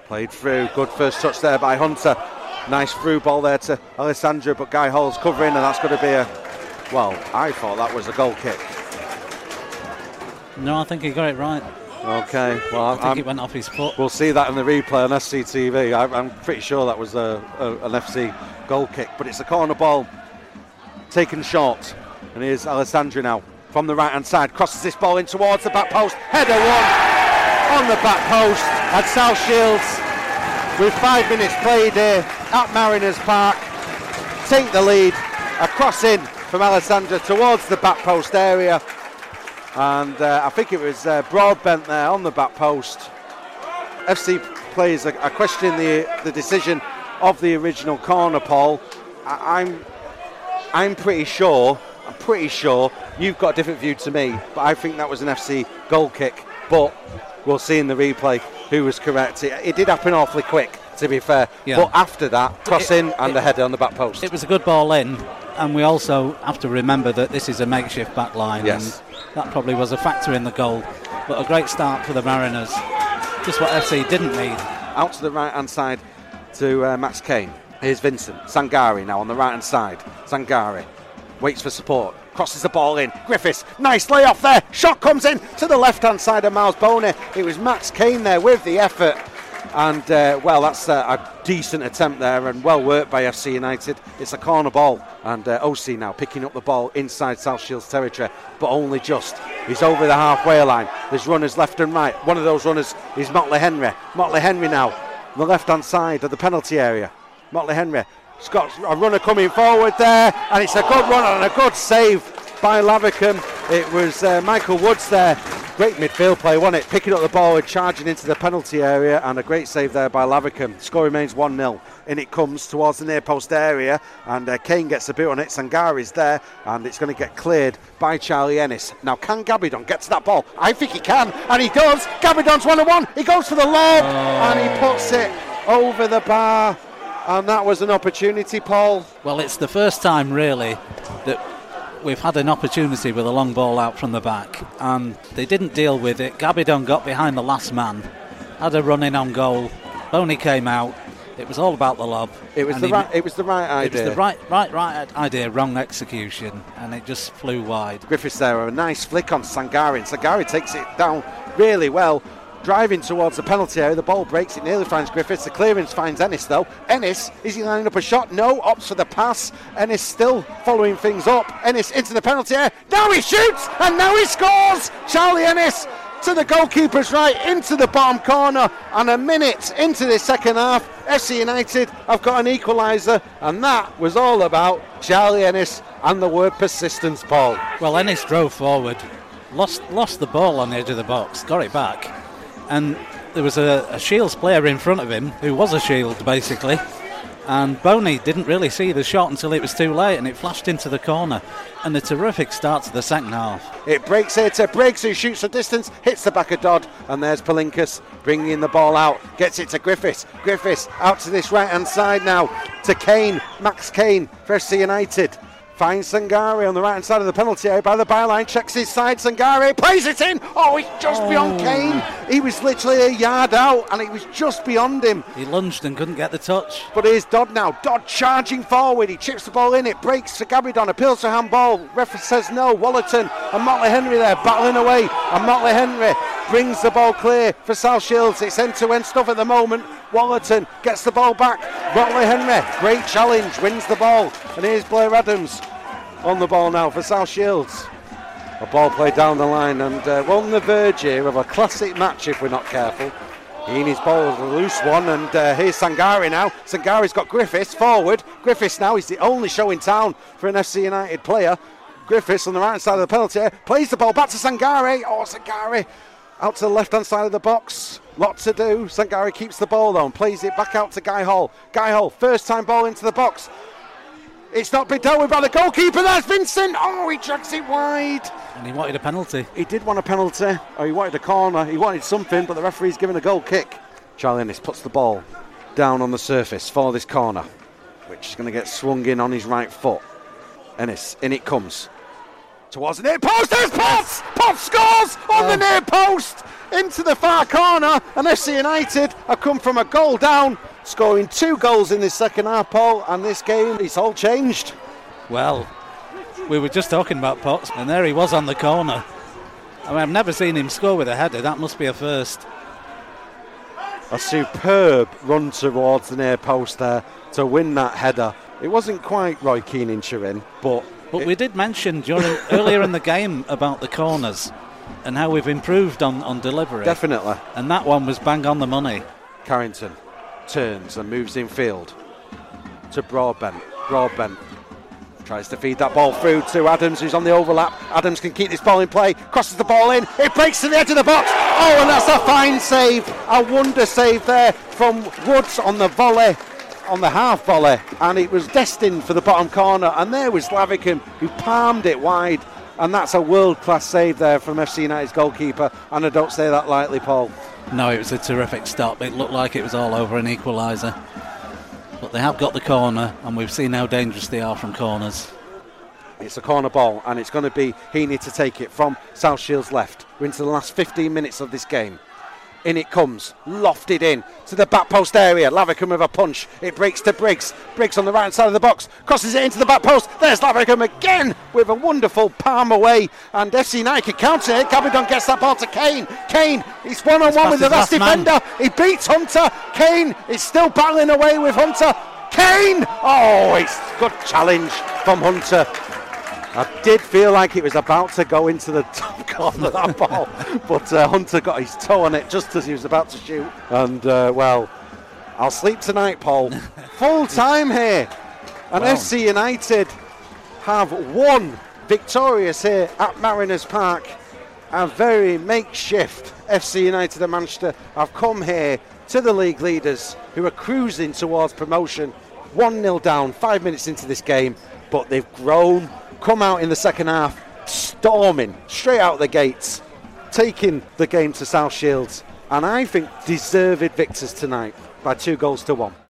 Played through, good first touch there by Hunter. Nice through ball there to Alessandro, but Guy Hall's covering, and that's going to be I thought that was a goal kick. No, I think he got it right. Okay, well, I think it went off his foot. We'll see that in the replay on SCTV. I'm pretty sure that was an FC goal kick, but it's a corner ball taken short. And here's Alessandro now from the right hand side, crosses this ball in towards the back post. Header one on the back post at South Shields with 5 minutes played here at Mariners Park. Take the lead, a cross in from Alessandro towards the back post area. And I think it was Broadbent there on the back post. FC players are questioning the decision of the original corner, Paul. I'm pretty sure you've got a different view to me, but I think that was an FC goal kick. But we'll see in the replay who was correct. It did happen awfully quick, to be fair. Yeah. But after that, cross in and a header on the back post. It was a good ball in, and we also have to remember that this is a makeshift back line. Yes. And that probably was a factor in the goal. But a great start for the Mariners. Just what FC didn't need. Out to the right-hand side to Max Kane. Here's Vincent. Sangari now on the right-hand side. Sangari waits for support. Crosses the ball in. Griffiths, nice layoff there. Shot comes in to the left-hand side of Miles Boney. It was Max Kane there with the effort. And, that's a decent attempt there and well worked by FC United. It's a corner ball. And OC now picking up the ball inside South Shields territory, but only just. He's over the halfway line. There's runners left and right. One of those runners is Motley Henry. Motley Henry now on the left-hand side of the penalty area. Motley Henry. He's got a runner coming forward there, and it's a good run and a good save by Lavercombe. It was Michael Woods there. Great midfield play, wasn't it? Picking up the ball and charging into the penalty area, and a great save there by Lavercombe. Score remains 1-0. In it comes towards the near post area, and Kane gets a boot on it. Sangari's there, and it's going to get cleared by Charlie Ennis. Now, can Gabidon get to that ball? I think he can, and he does. Gabidon's 1-1. He goes for the lob, and he puts it over the bar. And that was an opportunity, Paul. Well, it's the first time, really, that we've had an opportunity with a long ball out from the back, and they didn't deal with it. Gabidon got behind the last man, had a run in on goal. Boney came out. It was all about the lob. It was the right idea. It was the right idea, wrong execution, and it just flew wide. Griffiths there, a nice flick on Sangari, and Sangari takes it down really well. Driving towards the penalty area, the ball breaks, it nearly finds Griffiths. The clearance finds Ennis though. Ennis, is he lining up a shot? No, opts for the pass. Ennis still following things up. Ennis into the penalty area. Now he shoots and now he scores! Charlie Ennis to the goalkeeper's right into the bottom corner, and a minute into the second half, FC United have got an equaliser, and that was all about Charlie Ennis and the word persistence, Paul. Well, Ennis drove forward, lost the ball on the edge of the box, got it back. And there was a Shields player in front of him who was a Shield, basically. And Boney didn't really see the shot until it was too late, and it flashed into the corner. And a terrific start to the second half. It breaks here to Briggs, who shoots a distance, hits the back of Dodd, and there's Palinkas bringing the ball out. Gets it to Griffiths. Griffiths out to this right-hand side now to Kane. Max Kane for FC United. Finds Sangari on the right-hand side of the penalty area by the byline, checks his side, Sangari plays it in. Oh, he's just beyond Kane. He was literally a yard out, and it was just beyond him. He lunged and couldn't get the touch. But here's Dodd now. Dodd charging forward. He chips the ball in. It breaks for Gabidon. Appeals for handball. Referee says no. Wallerton and Motley Henry there battling away. And Motley Henry brings the ball clear for South Shields. It's end-to-end stuff at the moment. Wallerton gets the ball back. Motley Henry, great challenge, wins the ball. And here's Blair Adams on the ball now for South Shields. A ball played down the line, and we're on the verge here of a classic match if we're not careful. Heaney's ball is a loose one, and here's Sangari now. Sangari's got Griffiths forward. Griffiths now is the only show in town for an FC United player. Griffiths on the right side of the penalty area, plays the ball back to Sangari. Oh, Sangari out to the left-hand side of the box. Lot to do. Sangari keeps the ball though and plays it back out to Guy Hall. Guy Hall, first time ball into the box. It's not been dealt with by the goalkeeper. That's Vincent. Oh, he drags it wide. And he wanted a penalty. He did want a penalty. Or he wanted a corner. He wanted something, but the referee's given a goal kick. Charlie Ennis puts the ball down on the surface for this corner, which is going to get swung in on his right foot. Ennis, in it comes. towards the near post. There's Potts! Potts scores on the near post into the far corner, and FC United have come from a goal down, scoring 2 goals in this second half, Paul, and this game, it's all changed. Well, we were just talking about Potts, and there he was on the corner. I mean, I've never seen him score with a header. That must be a first. A superb run towards the near post there to win that header. It wasn't quite Roy Keane in Turin, but we did mention earlier in the game about the corners and how we've improved on delivery. Definitely. And that one was bang on the money. Carrington turns and moves in field to Broadbent. Broadbent tries to feed that ball through to Adams, who's on the overlap. Adams can keep this ball in play, crosses the ball in, it breaks to the edge of the box. Oh, and that's a fine save, a wonder save there from Woods on the volley, on the half volley, and it was destined for the bottom corner, and there was Lavercombe who palmed it wide, and that's a world-class save there from FC United's goalkeeper, and I don't say that lightly, Paul. No, it was a terrific stop. It looked like it was all over an equaliser. But they have got the corner, and we've seen how dangerous they are from corners. It's a corner ball, and it's going to be Heaney to take it from South Shield's left. We're into the last 15 minutes of this game. In it comes, lofted in to the back post area. Lavercombe with a punch. It breaks to Briggs. Briggs on the right side of the box, crosses it into the back post. There's Lavercombe again with a wonderful palm away, and FC United can counter it. Cabidon gets that ball to Kane. Kane, he's one-on-one with the last defender. He beats Hunter. Kane is still battling away with Hunter. Kane! Oh, it's a good challenge from Hunter. I did feel like it was about to go into the top corner of that ball, but Hunter got his toe on it just as he was about to shoot. And, well, I'll sleep tonight, Paul. Full time here. And Wow. FC United have won victorious here at Mariners Park. A very makeshift FC United of Manchester have come here to the league leaders who are cruising towards promotion. 1-0 down, 5 minutes into this game, but they've grown. Come out in the second half, storming straight out the gates, taking the game to South Shields, and I think deserved victors tonight by 2-1.